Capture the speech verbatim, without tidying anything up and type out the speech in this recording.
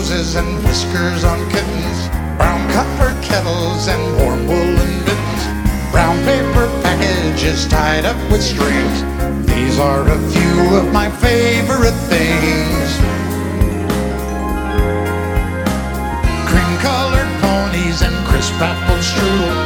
noses and whiskers on kittens, brown copper kettles and warm woolen mittens, brown paper packages tied up with strings. These are a few of my favorite things. Cream-colored ponies and crisp apple strudel,